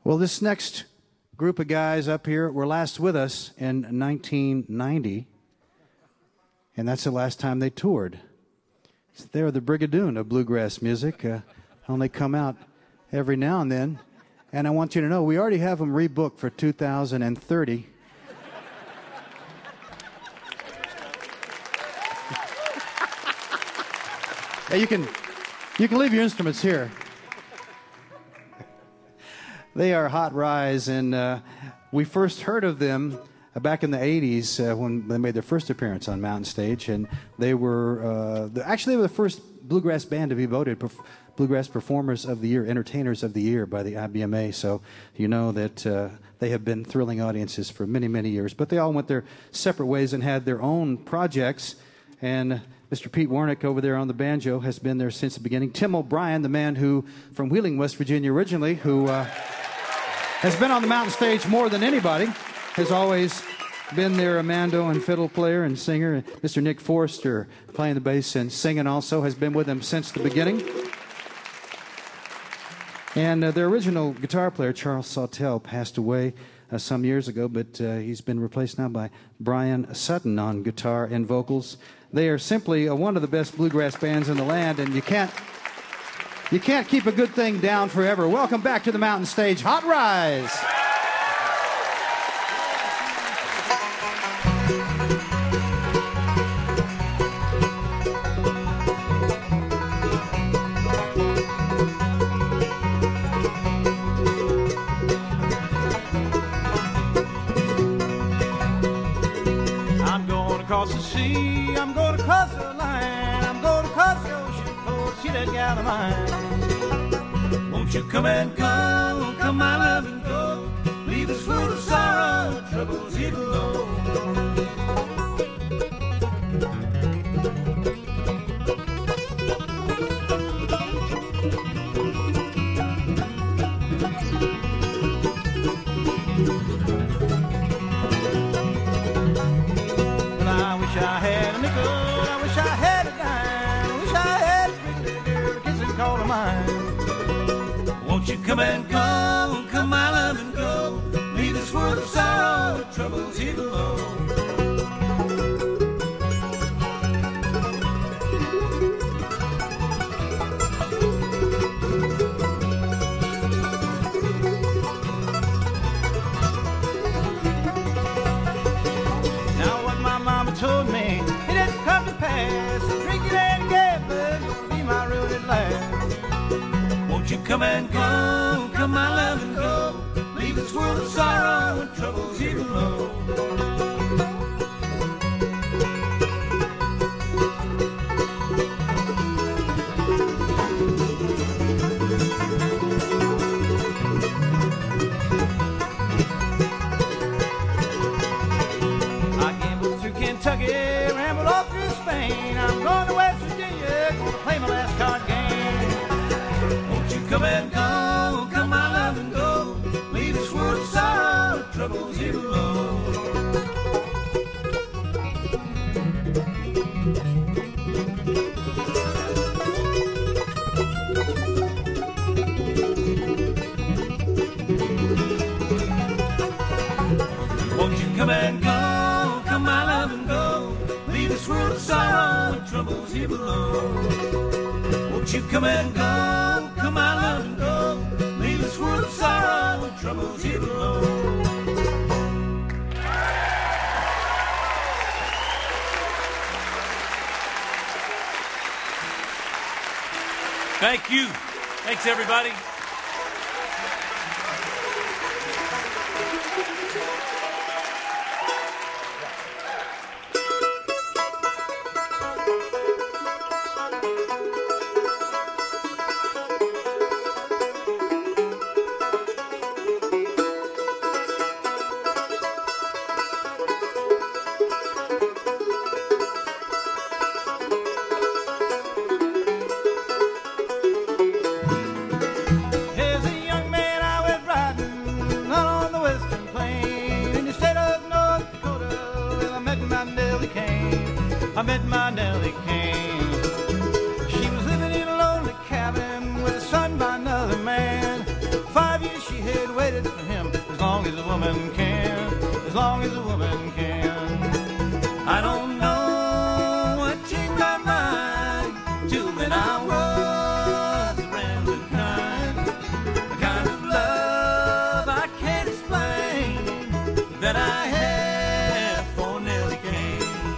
Well, this next group of guys up here were last with us in 1990, and that's the last time they toured. So they're the Brigadoon of bluegrass music. Only come out every now and then. And I want you to know, we already have them rebooked for 2030. Yeah, you can leave your instruments here. They are Hot Rise, and we first heard of them back in the 80s when they made their first appearance on Mountain Stage, and they were actually they were the first bluegrass band to be voted Bluegrass Performers of the Year, Entertainers of the Year by the IBMA, so you know that they have been thrilling audiences for many, many years. But they all went their separate ways and had their own projects, and Mr. Pete Warnick over there on the banjo has been there since the beginning. Tim O'Brien, the man who, from Wheeling, West Virginia originally, who has been on the Mountain Stage more than anybody, has always been there, a mando and fiddle player and singer. Mr. Nick Forster, playing the bass and singing also, has been with them since the beginning. And their original guitar player, Charles Sawtelle, passed away some years ago, but he's been replaced now by Brian Sutton on guitar and vocals. They are simply one of the best bluegrass bands in the land, and you can't keep a good thing down forever. Welcome back to the Mountain Stage, Hot Rise. Across the sea, I'm going to cross the line, I'm going to cross the ocean for to see that gal of mine. Won't you come and go, come my love and go, leave this world of sorrow, troubles here below. I had a nickel, I wish I had a dime, I wish I had a pretty little girl, a kissing call of mine. Won't you come and go, come my love and go, leave this world of sorrow, troubles here below. Told me it has come to pass, drink it and gambling will be my ruin at last. Won't you come and go, come my love and go, leave this world of sorrow and troubles here below. Kentucky, rambled off through Spain. I'm going to West Virginia, going to play my last card game. Won't you come and go, come my love and go, leave this world of sorrow, troubles here below. Won't you come and go, come my love and go, leave this world of sorrow and troubles here below. Won't you come and go, come my love and go, leave this world of sorrow and troubles here below. Thank you. Thanks, everybody. I met my Nellie Kane. She was living in a lonely cabin with a son by another man. 5 years she had waited waited for him as long as a woman can, as long as a woman can. I don't know what changed my mind till then I was a rambling kind, a kind of love I can't explain that I have for Nellie Kane.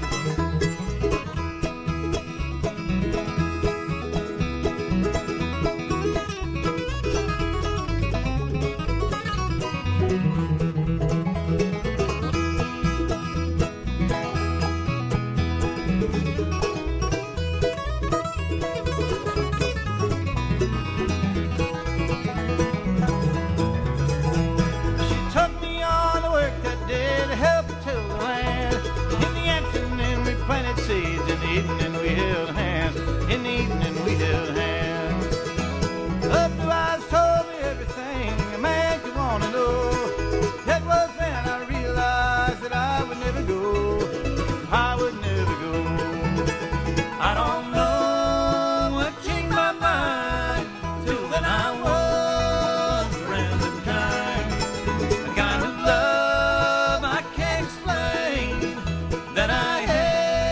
Evening we held hands, in the evening we held hands. Her blue eyes told me everything a man could want to know. That was then I realized that I would never go, I would never go. I don't know what changed my mind till then I was a rambling kind, a kind of love I can't explain that I had.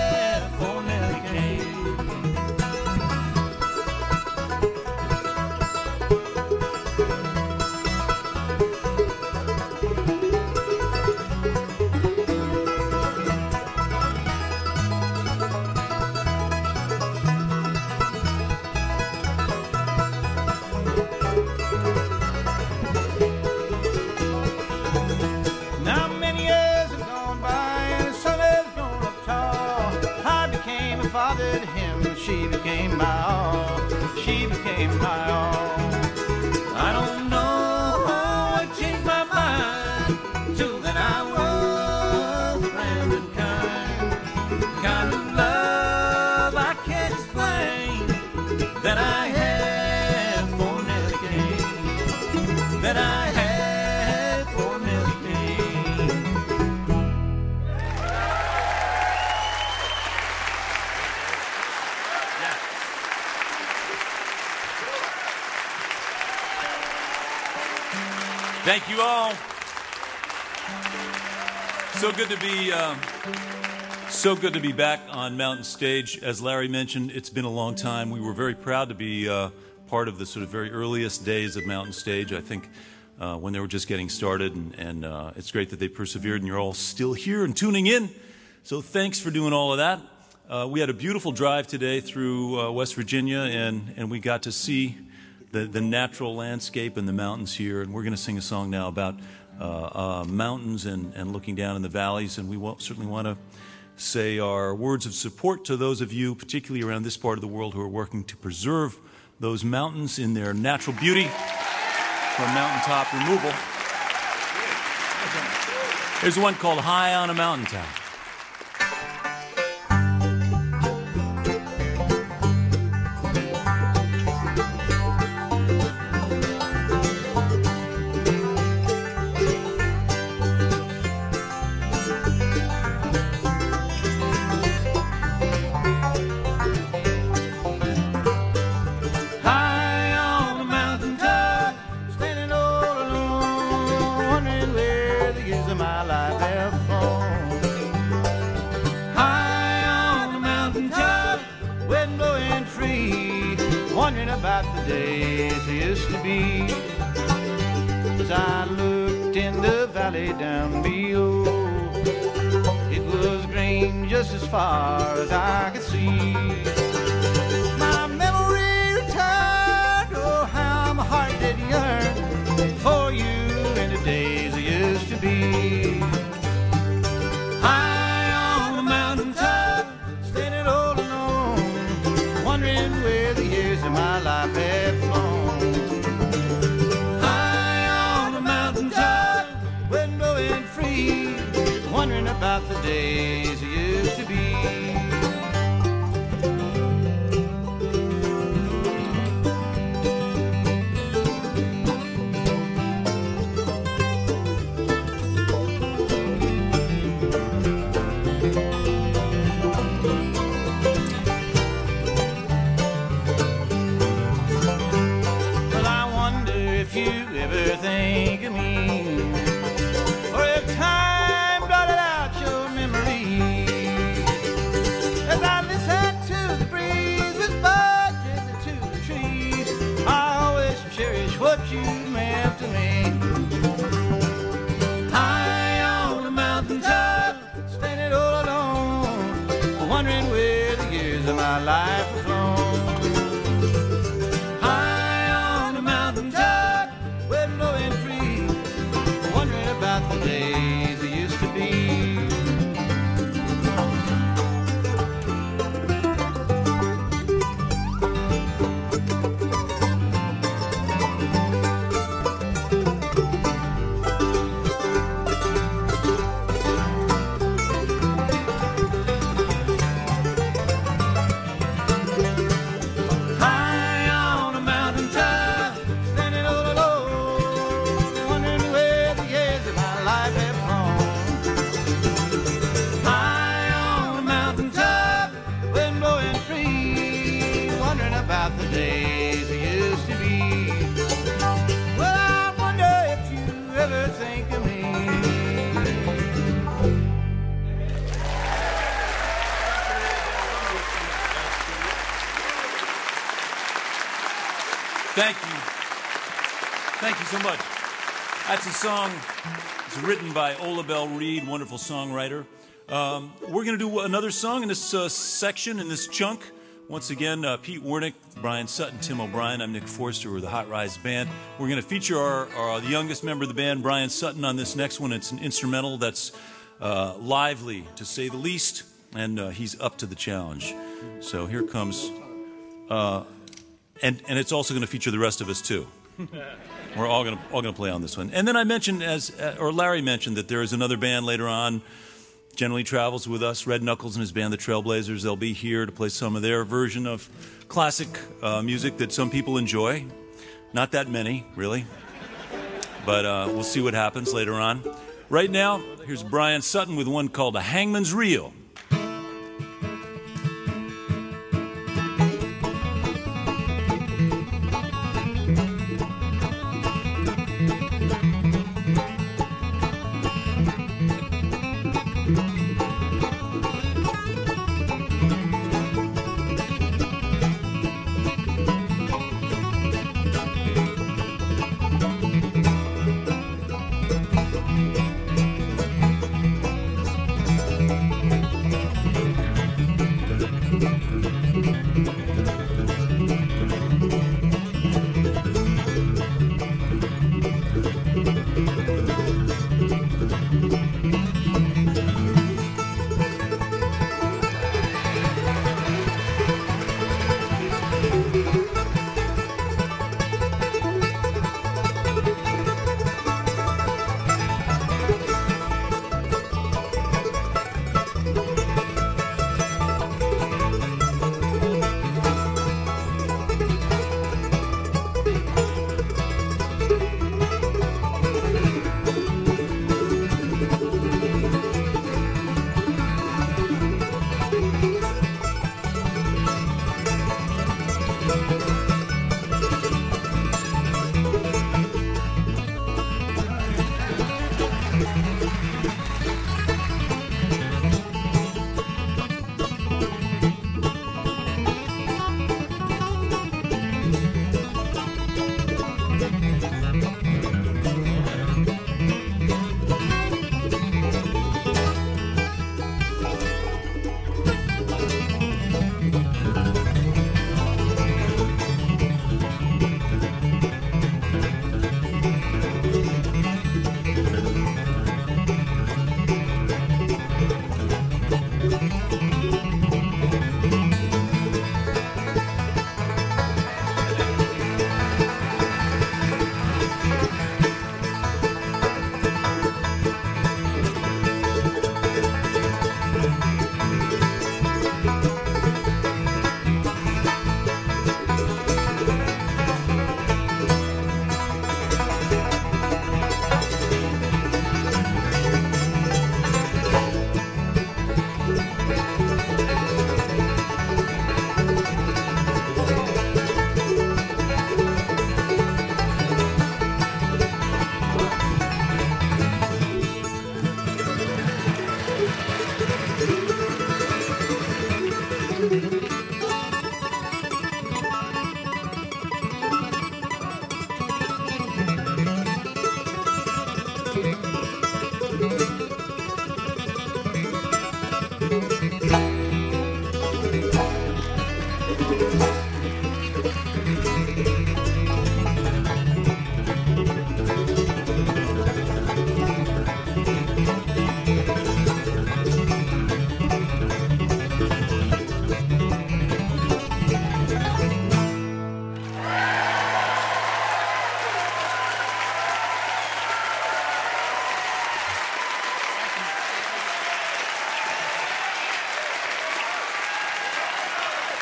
Father to him, she became my all, she became my all. I don't know what changed my mind till then I was a rambling kind of love I can't explain that I have for Nellie Kane, that I have for Nellie Kane. Thank you all. So good to be back on Mountain Stage. As Larry mentioned, it's been a long time. We were very proud to be part of the sort of very earliest days of Mountain Stage. I think when they were just getting started, and it's great that they persevered, and you're all still here and tuning in. So thanks for doing all of that. We had a beautiful drive today through West Virginia, and we got to see the natural landscape and the mountains here. And we're going to sing a song now about mountains and looking down in the valleys. And we certainly want to say our words of support to those of you, particularly around this part of the world, who are working to preserve those mountains in their natural beauty for mountaintop removal. Here's one called High on a Mountaintop. About the days they used to be, as I looked in the valley down below, it was green just as far as I could see. My memory returned, oh how my heart did yearn for you in the days they used to be. High on the mountaintop, standing all alone, wondering where the years of my life have flown. High on a mountaintop, wind blowing free, wondering about the days it used to be. If you ever think of me you meant to me. High on a mountaintop, standing all alone, wondering where the years of my life have flown. High on a mountaintop, wet, blowing free, wondering about the days that used to be. About the days that used to be. Well, I wonder if you ever think of me. Thank you. Thank you so much. That's a song. It's written by Ola Belle Reed, wonderful songwriter. We're going to do another song in this section, in this chunk. Once again, Pete Wernick, Brian Sutton, Tim O'Brien. I'm Nick Forster. We're the Hot Rise Band. We're going to feature the youngest member of the band, Brian Sutton, on this next one. It's an instrumental that's lively, to say the least, and he's up to the challenge. So here comes, and it's also going to feature the rest of us too. We're all going to play on this one. And then I mentioned, or Larry mentioned, that there is another band later on. Generally travels with us, Red Knuckles and his band, the Trailblazers. They'll be here to play some of their version of classic music that some people enjoy. Not that many, really. But we'll see what happens later on. Right now, here's Brian Sutton with one called A Hangman's Reel.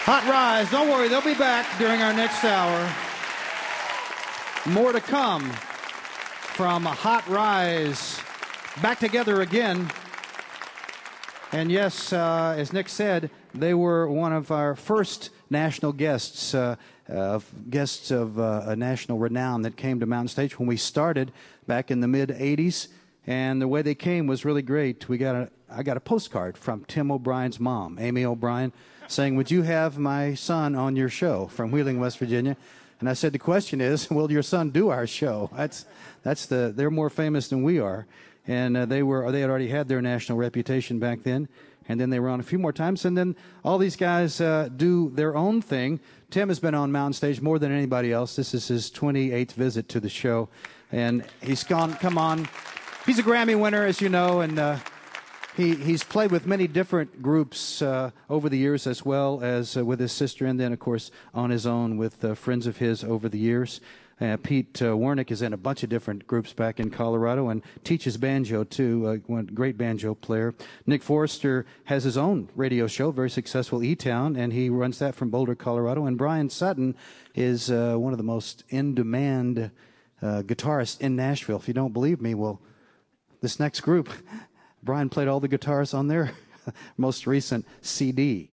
Hot Rise, don't worry, they'll be back during our next hour. More to come from Hot Rise. Back together again. And yes, as Nick said, they were one of our first national guests, guests of a national renown that came to Mountain Stage when we started back in the mid-'80s. And the way they came was really great. I got a postcard from Tim O'Brien's mom, Amy O'Brien, saying, "Would you have my son on your show?" from Wheeling, West Virginia. And I said, the question is, will your son do our show? They're more famous than we are. And they had already had their national reputation back then. And then they were on a few more times. And then all these guys do their own thing. Tim has been on Mountain Stage more than anybody else. This is his 28th visit to the show. And come on. He's a Grammy winner, as you know, and he's played with many different groups over the years, as well as with his sister, and then, of course, on his own with friends of his over the years. Pete Wernick is in a bunch of different groups back in Colorado and teaches banjo, too, a great banjo player. Nick Forrester has his own radio show, very successful, E-Town, and he runs that from Boulder, Colorado. And Brian Sutton is one of the most in-demand guitarists in Nashville. If you don't believe me, well, this next group, Brian played all the guitars on their most recent CD.